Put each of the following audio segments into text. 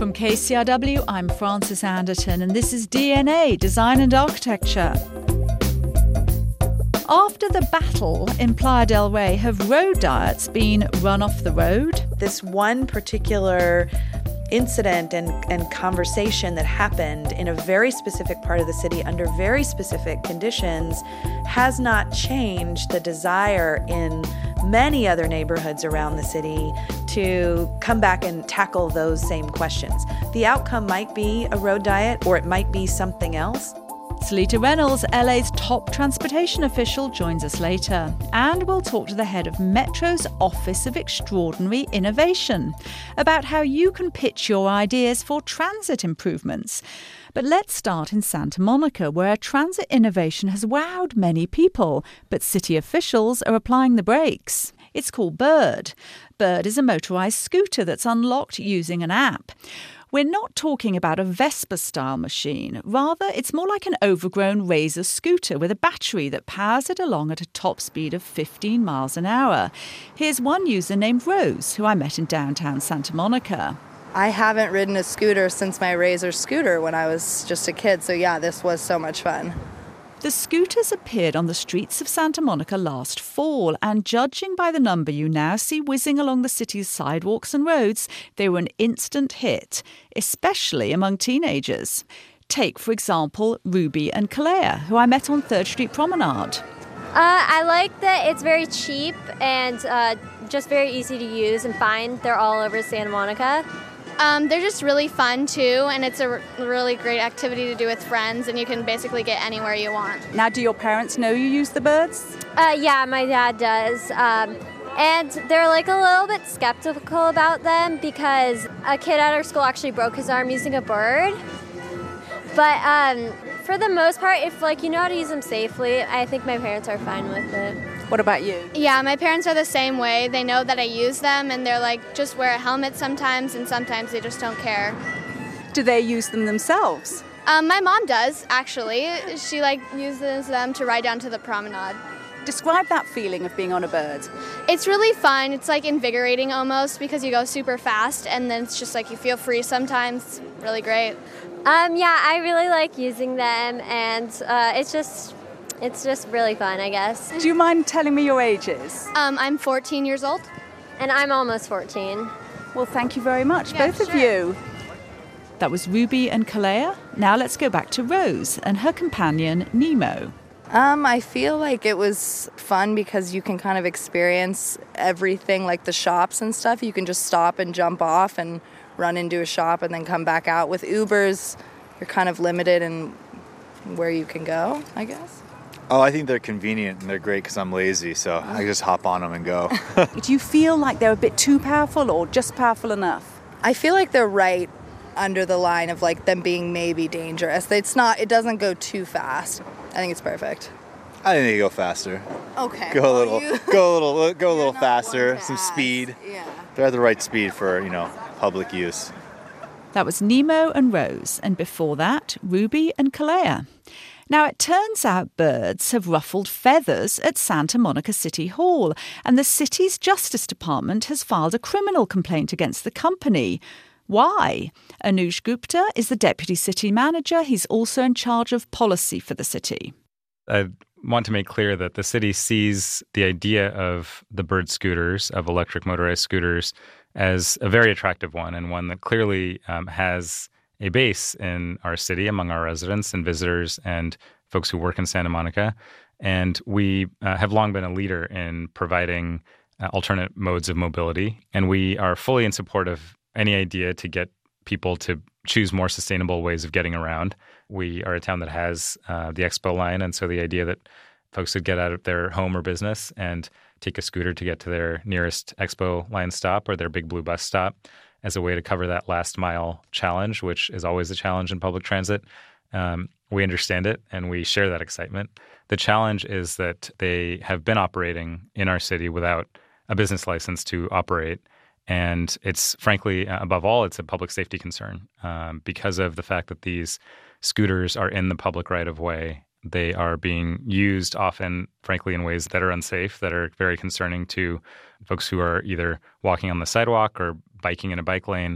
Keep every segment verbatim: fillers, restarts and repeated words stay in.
From K C R W, I'm Frances Anderton, and this is D N A, Design and Architecture. After the battle in Playa del Rey, have road diets been run off the road? This one particular incident and, and conversation that happened in a very specific part of the city under very specific conditions has not changed the desire in many other neighborhoods around the city to come back and tackle those same questions. The outcome might be a road diet, or it might be something else. Salita Reynolds, L A's top transportation official, joins us later. And we'll talk to the head of Metro's Office of Extraordinary Innovation about how you can pitch your ideas for transit improvements. But let's start in Santa Monica, where transit innovation has wowed many people, but city officials are applying the brakes. It's called Bird. Bird is a motorised scooter that's unlocked using an app. We're not talking about a Vespa-style machine. Rather, it's more like an overgrown Razor scooter with a battery that powers it along at a top speed of fifteen miles an hour. Here's one user named Rose, who I met in downtown Santa Monica. I haven't ridden a scooter since my Razor scooter when I was just a kid, so yeah, this was so much fun. The scooters appeared on the streets of Santa Monica last fall, and judging by the number you now see whizzing along the city's sidewalks and roads, they were an instant hit, especially among teenagers. Take, for example, Ruby and Kalea, who I met on third Street Promenade. Uh, I like that it's very cheap and uh, just very easy to use and find. They're all over Santa Monica. Um, they're just really fun, too, and it's a r- really great activity to do with friends, and you can basically get anywhere you want. Now, do your parents know you use the Birds? Uh, yeah, my dad does. Um, and they're like a little bit skeptical about them because a kid at our school actually broke his arm using a bird. But um, for the most part, if like you know how to use them safely, I think my parents are fine with it. What about you? Yeah, my parents are the same way. They know that I use them, and they're like, just wear a helmet sometimes, and sometimes they just don't care. Do they use them themselves? Um, my mom does, actually. She like uses them to ride down to the promenade. Describe that feeling of being on a Bird. It's really fun. It's like invigorating almost because you go super fast, and then it's just like you feel free sometimes. Really great. Um, yeah, I really like using them, and uh, it's just... It's just really fun, I guess. Do you mind telling me your ages? Um, I'm fourteen years old. And I'm almost fourteen. Well, thank you very much, Yeah, both sure. of you. That was Ruby and Kalea. Now let's go back to Rose and her companion, Nemo. Um, I feel like it was fun because you can kind of experience everything, like the shops and stuff. You can just stop and jump off and run into a shop and then come back out. With Ubers, you're kind of limited in where you can go, I guess. Oh, I think they're convenient and they're great because I'm lazy, so I just hop on them and go. Do you feel like they're a bit too powerful or just powerful enough? I feel like they're right under the line of like them being maybe dangerous. It's not, it doesn't go too fast. I think it's perfect. I think they go faster. Okay. Go a little, You- go a little, go a You're little not faster. one to Some ask. speed. Yeah. They're at the right speed for you know public use. That was Nemo and Rose, and before that, Ruby and Kalea. Now, it turns out birds have ruffled feathers at Santa Monica City Hall, and the city's Justice Department has filed a criminal complaint against the company. Why? Anuj Gupta is the deputy city manager. He's also in charge of policy for the city. I want to make clear that the city sees the idea of the Bird scooters, of electric motorized scooters, as a very attractive one, and one that clearly um, has a base in our city among our residents and visitors and folks who work in Santa Monica. And we uh, have long been a leader in providing uh, alternate modes of mobility. And we are fully in support of any idea to get people to choose more sustainable ways of getting around. We are a town that has uh, the Expo line. And so the idea that folks would get out of their home or business and take a scooter to get to their nearest Expo line stop or their Big Blue bus stop as a way to cover that last mile challenge, which is always a challenge in public transit. Um, we understand it and we share that excitement. The challenge is that they have been operating in our city without a business license to operate. And it's frankly, uh, above all, it's a public safety concern um, because of the fact that these scooters are in the public right of way. They are being used often, frankly, in ways that are unsafe, that are very concerning to folks who are either walking on the sidewalk or biking in a bike lane.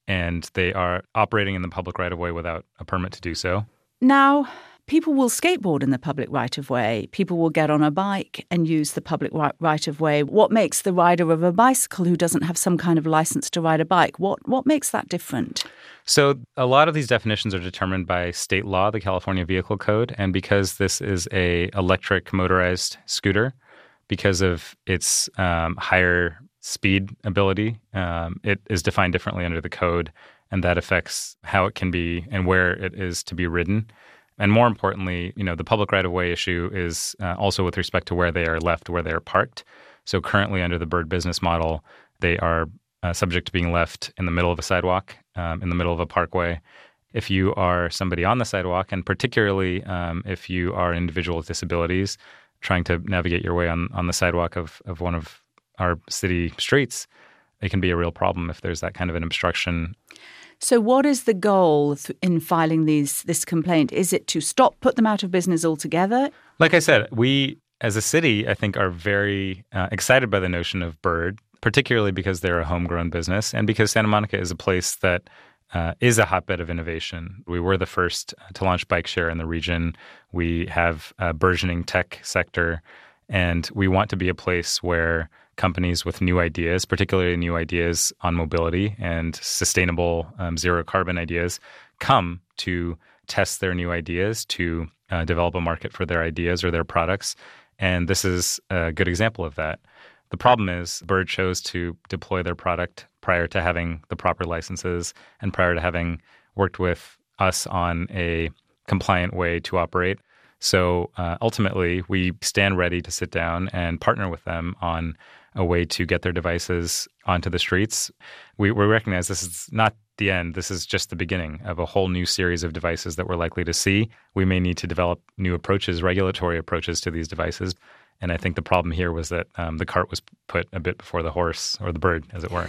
and they are operating in the public right-of-way without a permit to do so. Now, people will skateboard in the public right-of-way. People will get on a bike and use the public right-of-way. What makes the rider of a bicycle who doesn't have some kind of license to ride a bike? What what makes that different? So a lot of these definitions are determined by state law, the California Vehicle Code, and because this is a electric motorized scooter, because of its um, higher speed ability, um, it is defined differently under the code, and that affects how it can be and where it is to be ridden. And more importantly, you know, the public right-of-way issue is uh, also with respect to where they are left, where they are parked. So currently under the Bird business model, they are uh, subject to being left in the middle of a sidewalk, um, in the middle of a parkway. If you are somebody on the sidewalk, and particularly um, if you are an individual with disabilities trying to navigate your way on, on the sidewalk of, of one of our city streets, it can be a real problem if there's that kind of an obstruction. So what is the goal in filing these this complaint? Is it to stop, put them out of business altogether? Like I said, we as a city, I think, are very uh, excited by the notion of Bird, particularly because they're a homegrown business and because Santa Monica is a place that uh, is a hotbed of innovation. We were the first to launch bike share in the region. We have a burgeoning tech sector, and we want to be a place where companies with new ideas, particularly new ideas on mobility and sustainable um, zero carbon ideas, come to test their new ideas, to uh, develop a market for their ideas or their products. And this is a good example of that. The problem is Bird chose to deploy their product prior to having the proper licenses and prior to having worked with us on a compliant way to operate. So uh, ultimately, we stand ready to sit down and partner with them on a way to get their devices onto the streets. We, we recognize this is not the end. This is just the beginning of a whole new series of devices that we're likely to see. We may need to develop new approaches, regulatory approaches to these devices. And I think the problem here was that um, the cart was put a bit before the horse, or the bird, as it were.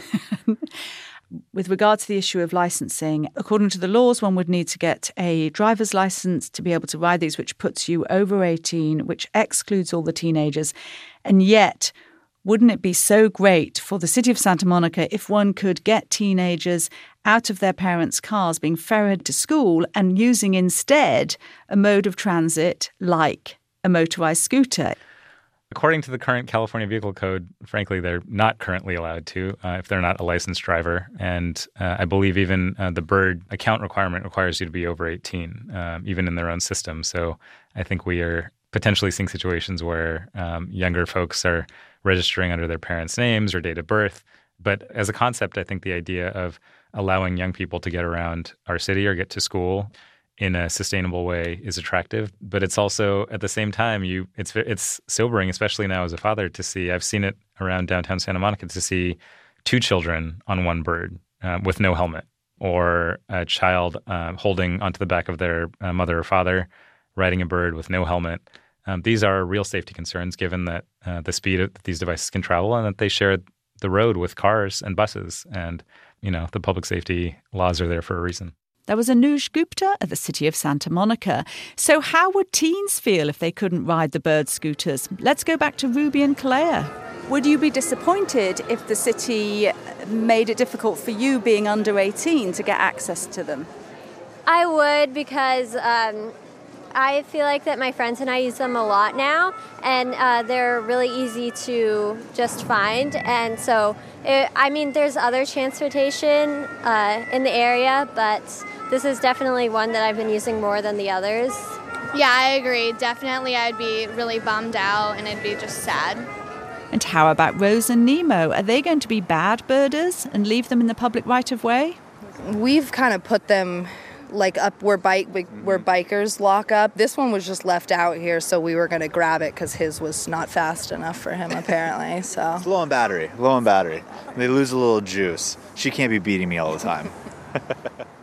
With regard to the issue of licensing, according to the laws, one would need to get a driver's license to be able to ride these, which puts you over eighteen, which excludes all the teenagers. And yet, wouldn't it be so great for the city of Santa Monica if one could get teenagers out of their parents' cars being ferried to school and using instead a mode of transit like a motorized scooter? According to the current California Vehicle Code, frankly, they're not currently allowed to uh, if they're not a licensed driver. And uh, I believe even uh, the Bird account requirement requires you to be over eighteen, um, even in their own system. So I think we are potentially seeing situations where um, younger folks are registering under their parents' names or date of birth. But as a concept, I think the idea of allowing young people to get around our city or get to school in a sustainable way is attractive, but it's also at the same time you it's it's sobering, especially now as a father, to see. I've seen it around downtown Santa Monica to see two children on one bird uh, with no helmet, or a child uh, holding onto the back of their uh, mother or father riding a bird with no helmet. Um, these are real safety concerns, given that uh, the speed that these devices can travel and that they share the road with cars and buses, and you know the public safety laws are there for a reason. That was Anuj Gupta at the City of Santa Monica. So how would teens feel if they couldn't ride the Bird scooters? Let's go back to Ruby and Kalea. Would you be disappointed if the city made it difficult for you, being under eighteen, to get access to them? I would, because um, I feel like that my friends and I use them a lot now, and uh, they're really easy to just find. And so, it, I mean, there's other transportation uh, in the area, but this is definitely one that I've been using more than the others. Yeah, I agree. Definitely I'd be really bummed out and it'd be just sad. And how about Rose and Nemo? Are they going to be bad birders and leave them in the public right-of-way? We've kind of put them like up where bike where bikers lock up. This one was just left out here, so we were going to grab it because his was not fast enough for him, apparently. So It's low on battery, low on battery. They lose a little juice. She can't be beating me all the time.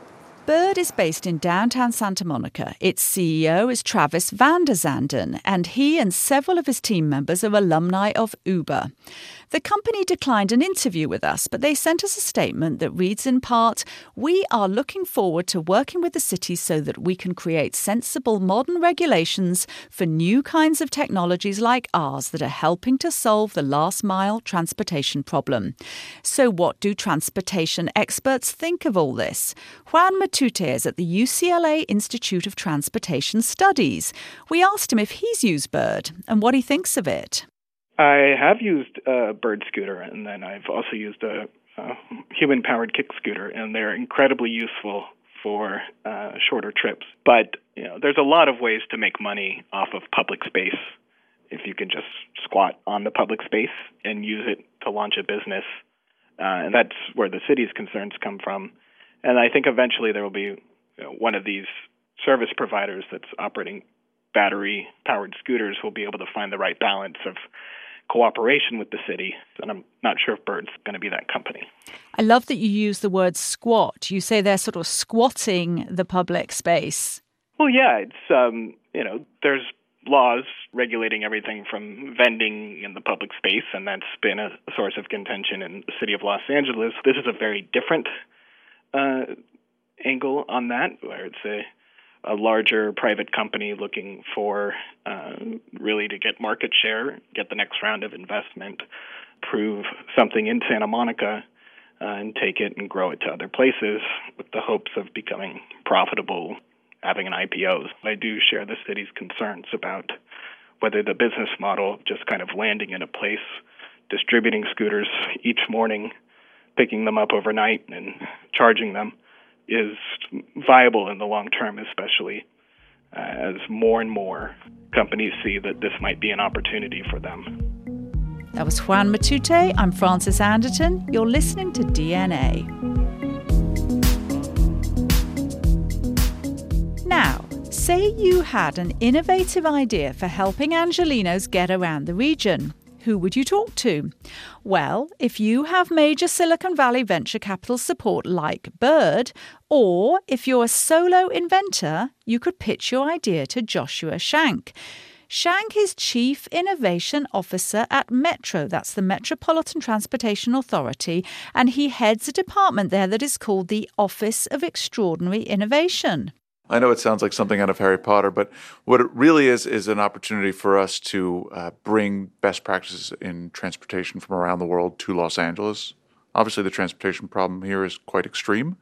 Bird is based in downtown Santa Monica. Its C E O is Travis van der Zanden, and he and several of his team members are alumni of Uber. The company declined an interview with us, but they sent us a statement that reads in part, "We are looking forward to working with the city so that we can create sensible modern regulations for new kinds of technologies like ours that are helping to solve the last mile transportation problem." So what do transportation experts think of all this? Juan Matute is at the U C L A Institute of Transportation Studies. We asked him if he's used Bird and what he thinks of it. I have used a Bird scooter, and then I've also used a, a human-powered kick scooter, and they're incredibly useful for uh, shorter trips. But you know, there's a lot of ways to make money off of public space. If you can just squat on the public space and use it to launch a business, uh, and that's where the city's concerns come from. And I think eventually there will be you know, one of these service providers that's operating battery-powered scooters will be able to find the right balance of cooperation with the city, and I'm not sure if Bird's going to be that company. I love that you use the word squat. You say they're sort of squatting the public space. Well, yeah, it's, um, you know, there's laws regulating everything from vending in the public space, and that's been a source of contention in the city of Los Angeles. This is a very different uh, angle on that, where it's a a larger private company looking for uh, really to get market share, get the next round of investment, prove something in Santa Monica, uh, and take it and grow it to other places with the hopes of becoming profitable, having an I P O. I do share the city's concerns about whether the business model of just kind of landing in a place, distributing scooters each morning, picking them up overnight and charging them, is viable in the long term, especially uh, as more and more companies see that this might be an opportunity for them. That was Juan Matute. I'm Frances Anderton. You're listening to D N A. Now, say you had an innovative idea for helping Angelenos get around the region. Who would you talk to? Well, if you have major Silicon Valley venture capital support like Bird, or if you're a solo inventor, you could pitch your idea to Joshua Shank. Shank is Chief Innovation Officer at Metro, that's the Metropolitan Transportation Authority, and he heads a department there that is called the Office of Extraordinary Innovation. I know it sounds like something out of Harry Potter, but what it really is is an opportunity for us to uh, bring best practices in transportation from around the world to Los Angeles. Obviously, the transportation problem here is quite extreme,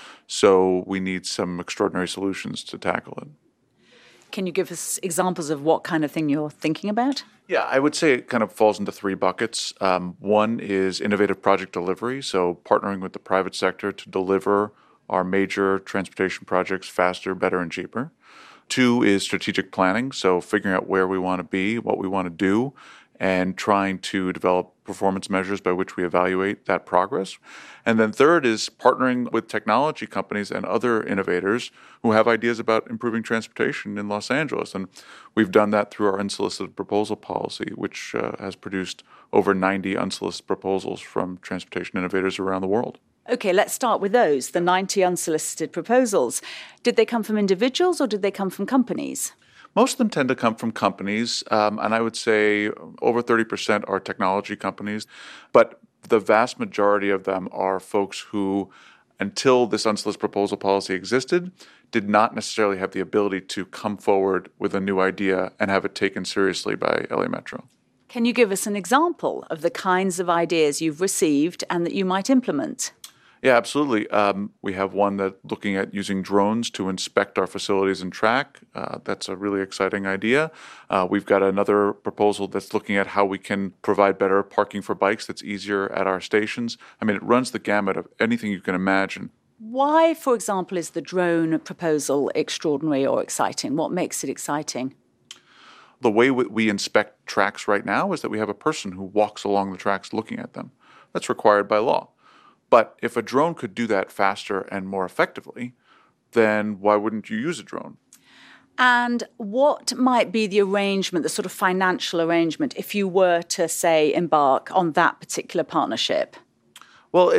so we need some extraordinary solutions to tackle it. Can you give us examples of what kind of thing you're thinking about? Yeah, I would say it kind of falls into three buckets. Um, one is innovative project delivery, so partnering with the private sector to deliver our major transportation projects faster, better, and cheaper. Two is strategic planning, so figuring out where we want to be, what we want to do, and trying to develop performance measures by which we evaluate that progress. And then third is partnering with technology companies and other innovators who have ideas about improving transportation in Los Angeles. And we've done that through our unsolicited proposal policy, which uh, has produced over ninety unsolicited proposals from transportation innovators around the world. Okay, let's start with those, the ninety unsolicited proposals. Did they come from individuals or did they come from companies? Most of them tend to come from companies, um, and I would say over thirty percent are technology companies. But the vast majority of them are folks who, until this unsolicited proposal policy existed, did not necessarily have the ability to come forward with a new idea and have it taken seriously by L A Metro. Can you give us an example of the kinds of ideas you've received and that you might implement? Yeah, absolutely. Um, we have one that looking at using drones to inspect our facilities and track. Uh, that's a really exciting idea. Uh, we've got another proposal that's looking at how we can provide better parking for bikes that's easier at our stations. I mean, it runs the gamut of anything you can imagine. Why, for example, is the drone proposal extraordinary or exciting? What makes it exciting? The way we inspect tracks right now is that we have a person who walks along the tracks looking at them. That's required by law. But if a drone could do that faster and more effectively, then why wouldn't you use a drone? And what might be the arrangement, the sort of financial arrangement, if you were to, say, embark on that particular partnership? Well, it's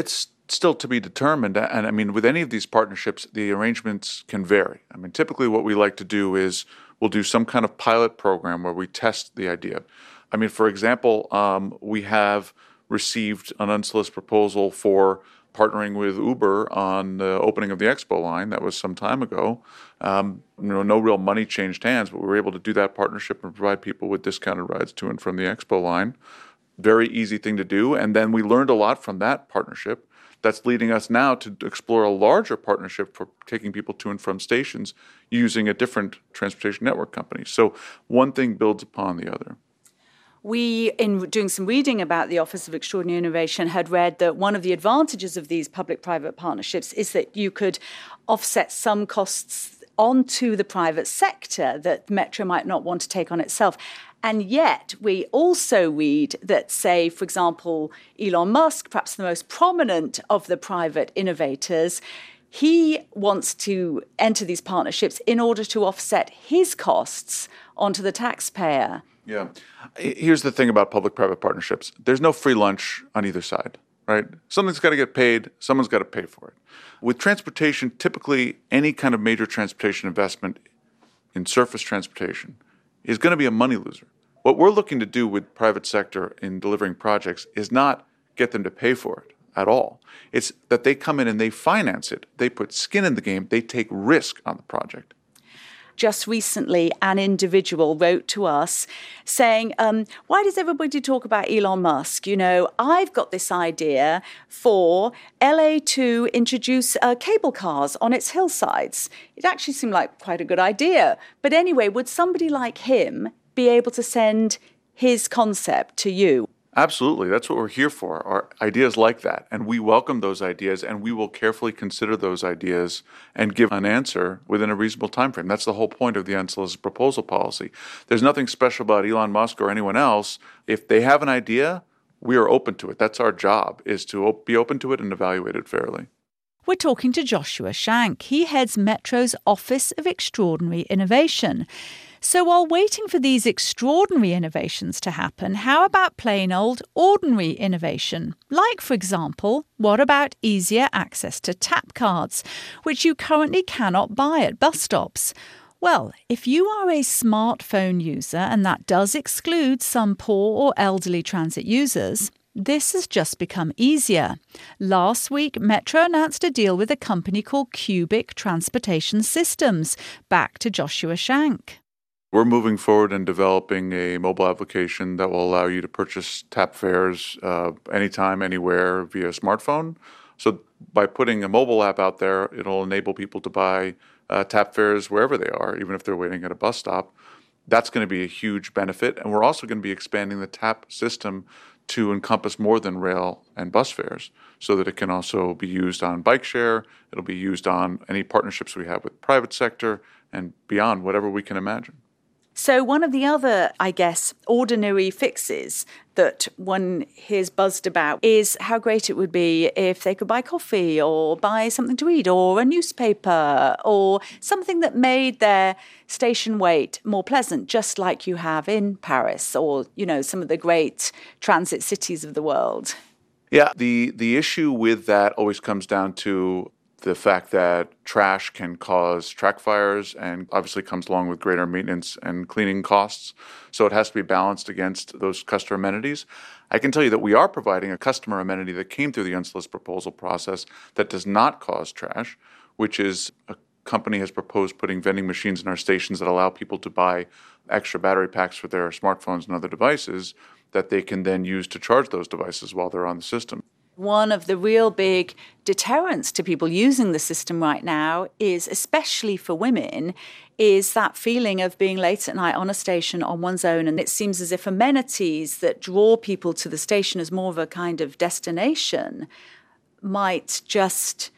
still to be determined. And I mean, with any of these partnerships, the arrangements can vary. I mean, typically what we like to do is we'll do some kind of pilot program where we test the idea. I mean, for example, um, we have received an unsolicited proposal for partnering with Uber on the opening of the Expo line. That was some time ago. Um, you know, no real money changed hands, but we were able to do that partnership and provide people with discounted rides to and from the Expo line. Very easy thing to do. And then we learned a lot from that partnership. That's leading us now to explore a larger partnership for taking people to and from stations using a different transportation network company. So one thing builds upon the other. We, in doing some reading about the Office of Extraordinary Innovation, had read that one of the advantages of these public-private partnerships is that you could offset some costs onto the private sector that Metro might not want to take on itself. And yet we also read that, say, for example, Elon Musk, perhaps the most prominent of the private innovators, he wants to enter these partnerships in order to offset his costs onto the taxpayer. Yeah. Here's the thing about public-private partnerships. There's no free lunch on either side, right? Something's got to get paid. Someone's got to pay for it. With transportation, typically any kind of major transportation investment in surface transportation is going to be a money loser. What we're looking to do with private sector in delivering projects is not get them to pay for it at all. It's that they come in and they finance it. They put skin in the game. They take risk on the project. Just recently, an individual wrote to us saying, um, why does everybody talk about Elon Musk? You know, I've got this idea for L A to introduce uh, cable cars on its hillsides. It actually seemed like quite a good idea. But anyway, would somebody like him be able to send his concept to you? Absolutely. That's what we're here for, are ideas like that. And we welcome those ideas, and we will carefully consider those ideas and give an answer within a reasonable time frame. That's the whole point of the unsolicited proposal policy. There's nothing special about Elon Musk or anyone else. If they have an idea, we are open to it. That's our job, is to be open to it and evaluate it fairly. We're talking to Joshua Shank. He heads Metro's Office of Extraordinary Innovation. So while waiting for these extraordinary innovations to happen, how about plain old ordinary innovation? Like, for example, what about easier access to tap cards, which you currently cannot buy at bus stops? Well, if you are a smartphone user, and that does exclude some poor or elderly transit users, this has just become easier. Last week, Metro announced a deal with a company called Cubic Transportation Systems. Back to Joshua Shank. We're moving forward and developing a mobile application that will allow you to purchase tap fares uh, anytime, anywhere via smartphone. So by putting a mobile app out there, it'll enable people to buy uh, tap fares wherever they are, even if they're waiting at a bus stop. That's going to be a huge benefit. And we're also going to be expanding the tap system to encompass more than rail and bus fares, so that it can also be used on bike share. It'll be used on any partnerships we have with private sector and beyond, whatever we can imagine. So one of the other, I guess, ordinary fixes that one hears buzzed about is how great it would be if they could buy coffee or buy something to eat or a newspaper or something that made their station wait more pleasant, just like you have in Paris or, you know, some of the great transit cities of the world. Yeah, the, the issue with that always comes down to the fact that trash can cause track fires and obviously comes along with greater maintenance and cleaning costs. So it has to be balanced against those customer amenities. I can tell you that we are providing a customer amenity that came through the unsolicited proposal process that does not cause trash, which is a company has proposed putting vending machines in our stations that allow people to buy extra battery packs for their smartphones and other devices that they can then use to charge those devices while they're on the system. One of the real big deterrents to people using the system right now is, especially for women, is that feeling of being late at night on a station on one's own. And it seems as if amenities that draw people to the station as more of a kind of destination might just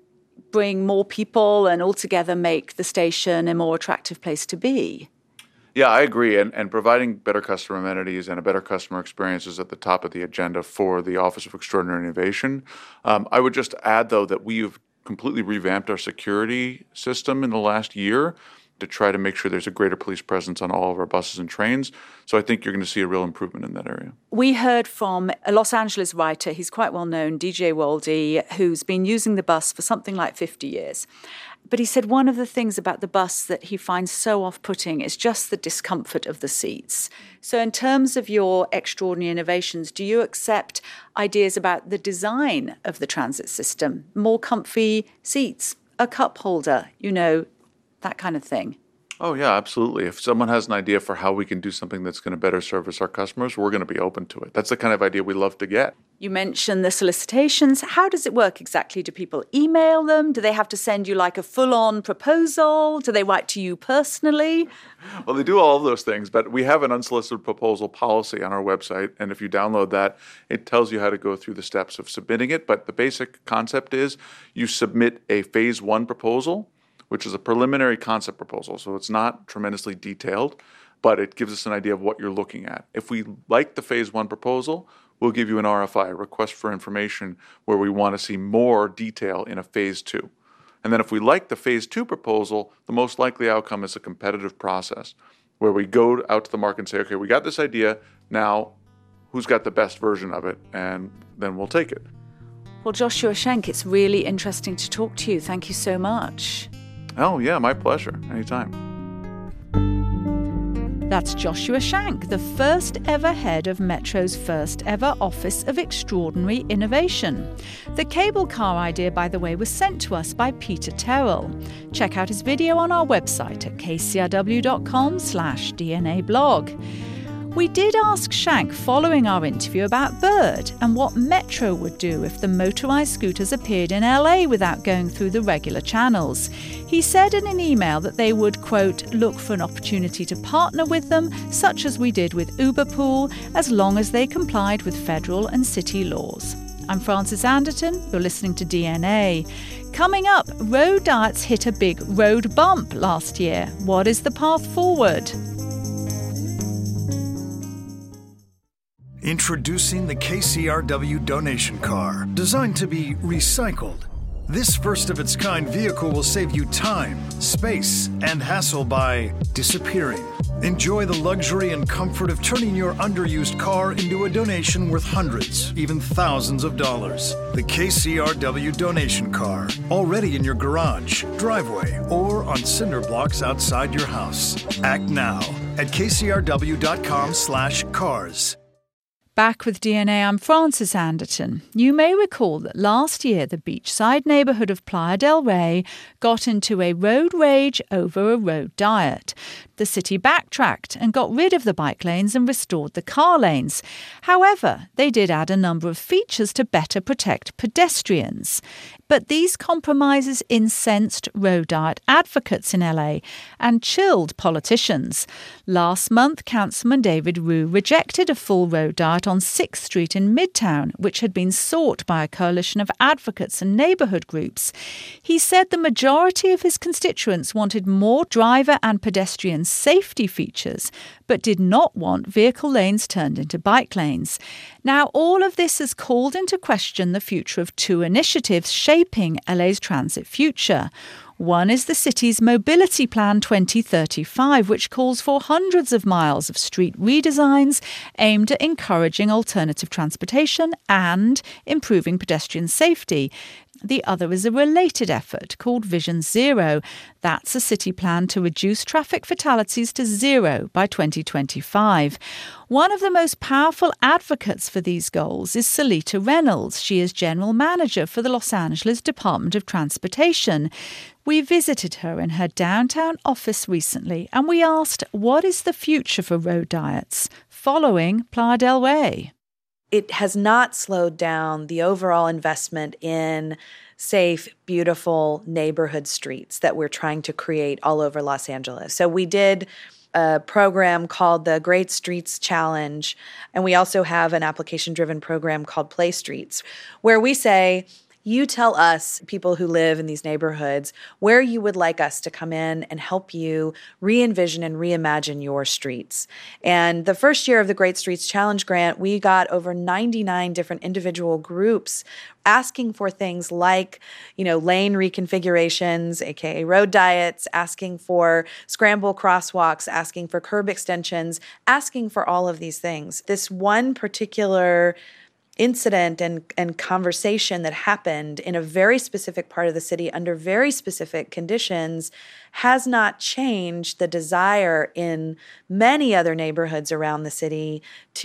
bring more people and altogether make the station a more attractive place to be. Yeah, I agree. And, and providing better customer amenities and a better customer experience is at the top of the agenda for the Office of Extraordinary Innovation. Um, I would just add, though, that we've completely revamped our security system in the last year. to try to make sure there's a greater police presence on all of our buses and trains. So I think you're going to see a real improvement in that area. We heard from a Los Angeles writer, he's quite well known, D J Waldy, who's been using the bus for something like fifty years. But he said one of the things about the bus that he finds so off-putting is just the discomfort of the seats. So in terms of your extraordinary innovations, do you accept ideas about the design of the transit system? More comfy seats, a cup holder, you know, that kind of thing? Oh, yeah, absolutely. If someone has an idea for how we can do something that's going to better service our customers, we're going to be open to it. That's the kind of idea we love to get. You mentioned the solicitations. How does it work exactly? Do people email them? Do they have to send you like a full-on proposal? Do they write to you personally? Well, they do all of those things, but we have an unsolicited proposal policy on our website, and if you download that, it tells you how to go through the steps of submitting it. But the basic concept is you submit a phase one proposal, which is a preliminary concept proposal. So it's not tremendously detailed, but it gives us an idea of what you're looking at. If we like the phase one proposal, we'll give you an R F I, a request for information, where we want to see more detail in a phase two. And then if we like the phase two proposal, the most likely outcome is a competitive process where we go out to the market and say, okay, we got this idea, now who's got the best version of it? And then we'll take it. Well, Joshua Schenk, it's really interesting to talk to you. Thank you so much. Oh, yeah, my pleasure. Anytime. That's Joshua Schenk, the first ever head of Metro's first ever Office of Extraordinary Innovation. The cable car idea, by the way, was sent to us by Peter Terrell. Check out his video on our website at kcrw.com slash DNA blog. We did ask Schenk following our interview about Bird and what Metro would do if the motorised scooters appeared in L A without going through the regular channels. He said in an email that they would, quote, look for an opportunity to partner with them, such as we did with Uberpool, as long as they complied with federal and city laws. I'm Frances Anderton. You're listening to D N A. Coming up, road diets hit a big road bump last year. What is the path forward? Introducing the K C R W donation car, designed to be recycled. This first-of-its-kind vehicle will save you time, space, and hassle by disappearing. Enjoy the luxury and comfort of turning your underused car into a donation worth hundreds, even thousands of dollars. The K C R W donation car, already in your garage, driveway, or on cinder blocks outside your house. Act now at kcrw.com slash cars. Back with D N A, I'm Frances Anderton. You may recall that last year the beachside neighbourhood of Playa del Rey got into a road rage over a road diet. The city backtracked and got rid of the bike lanes and restored the car lanes. However, they did add a number of features to better protect pedestrians. But these compromises incensed road diet advocates in L A and chilled politicians. Last month, Councilman David Ryu rejected a full road diet on sixth street in Midtown, which had been sought by a coalition of advocates and neighbourhood groups. He said the majority of his constituents wanted more driver and pedestrian safety features, but did not want vehicle lanes turned into bike lanes. Now, all of this has called into question the future of two initiatives shaping L A's transit future. One is the city's Mobility Plan twenty thirty-five, which calls for hundreds of miles of street redesigns aimed at encouraging alternative transportation and improving pedestrian safety. The other is a related effort called Vision Zero. That's a city plan to reduce traffic fatalities to zero by twenty twenty-five. One of the most powerful advocates for these goals is Salita Reynolds. She is general manager for the Los Angeles Department of Transportation. We visited her in her downtown office recently and we asked, what is the future for road diets following Playa del Rey? It has not slowed down the overall investment in safe, beautiful neighborhood streets that we're trying to create all over Los Angeles. So we did a program called the Great Streets Challenge, and we also have an application-driven program called Play Streets, where we say, You tell us, people who live in these neighborhoods, where you would like us to come in and help you re-envision and reimagine your streets. And the first year of the Great Streets Challenge Grant, we got over ninety-nine different individual groups asking for things like, you know, lane reconfigurations, aka road diets, asking for scramble crosswalks, asking for curb extensions, asking for all of these things. This one particular incident and, and conversation that happened in a very specific part of the city under very specific conditions has not changed the desire in many other neighborhoods around the city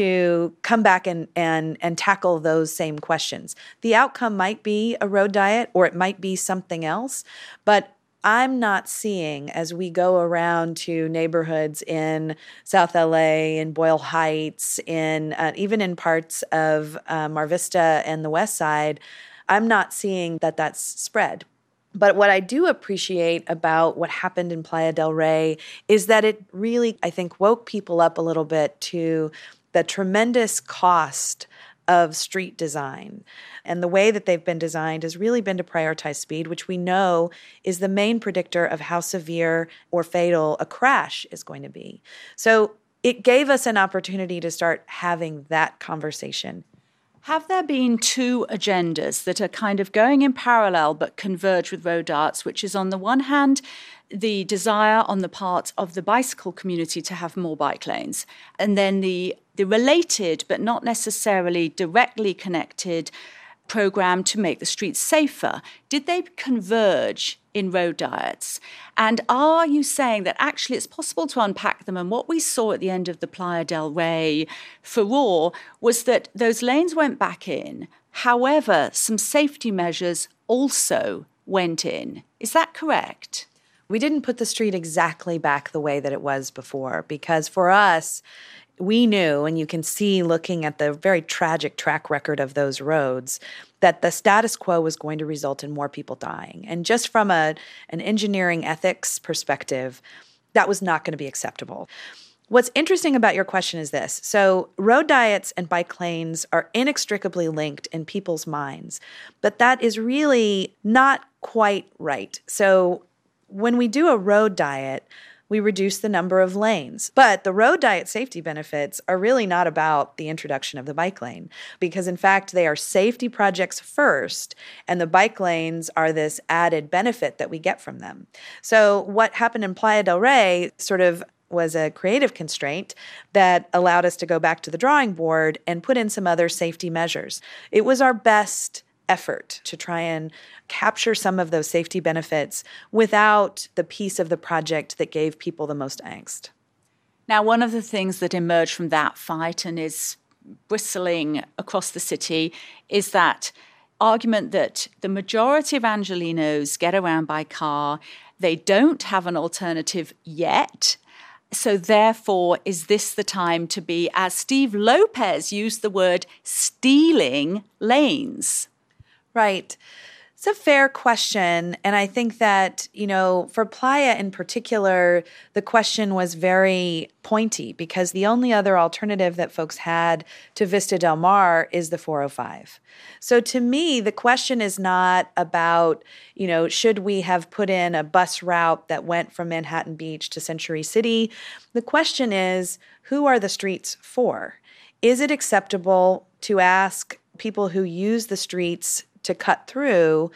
to come back and, and, and tackle those same questions. The outcome might be a road diet or it might be something else, but I'm not seeing, as we go around to neighborhoods in South L A, in Boyle Heights, in uh, even in parts of uh, Mar Vista and the West Side, I'm not seeing that that's spread. But what I do appreciate about what happened in Playa del Rey is that it really, I think, woke people up a little bit to the tremendous cost of street design. And the way that they've been designed has really been to prioritize speed, which we know is the main predictor of how severe or fatal a crash is going to be. So it gave us an opportunity to start having that conversation. Have there been two agendas that are kind of going in parallel but converge with road arts, which is on the one hand, the desire on the part of the bicycle community to have more bike lanes, and then the, the related but not necessarily directly connected program to make the streets safer? Did they converge in road diets? And are you saying that actually it's possible to unpack them? And what we saw at the end of the Playa del Rey furore was that those lanes went back in. However, some safety measures also went in. Is that correct? We didn't put the street exactly back the way that it was before, because for us, we knew, and you can see looking at the very tragic track record of those roads, that the status quo was going to result in more people dying. And just from a, an engineering ethics perspective, that was not going to be acceptable. What's interesting about your question is this. So road diets and bike lanes are inextricably linked in people's minds, but that is really not quite right. So when we do a road diet, we reduce the number of lanes. But the road diet safety benefits are really not about the introduction of the bike lane, because in fact, they are safety projects first, and the bike lanes are this added benefit that we get from them. So what happened in Playa del Rey sort of was a creative constraint that allowed us to go back to the drawing board and put in some other safety measures. It was our best effort to try and capture some of those safety benefits without the piece of the project that gave people the most angst. Now, one of the things that emerged from that fight and is bristling across the city is that argument that the majority of Angelenos get around by car. They don't have an alternative yet. So therefore, is this the time to be, as Steve Lopez used the word, stealing lanes? Right. It's a fair question. And I think that, you know, for Playa in particular, the question was very pointy because the only other alternative that folks had to Vista Del Mar is the four oh five. So to me, the question is not about, you know, should we have put in a bus route that went from Manhattan Beach to Century City? The question is, who are the streets for? Is it acceptable to ask people who use the streets to cut through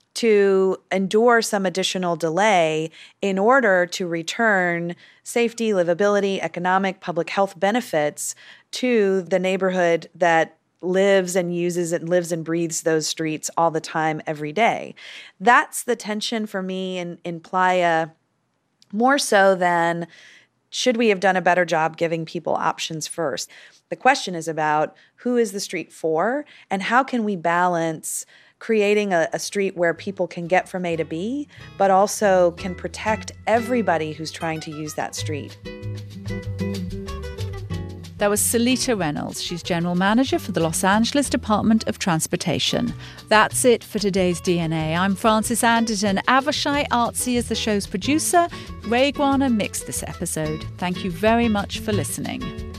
to endure some additional delay in order to return safety, livability, economic, public health benefits to the neighborhood that lives and uses and lives and breathes those streets all the time, every day? That's the tension for me in, in Playa, more so than should we have done a better job giving people options first. The question is about who is the street for and how can we balance creating a, a street where people can get from A to B, but also can protect everybody who's trying to use that street. That was Salita Reynolds. She's General Manager for the Los Angeles Department of Transportation. That's it for today's D N A. I'm Frances Anderton. Avishai Artsy is the show's producer. Ray Guana mixed this episode. Thank you very much for listening.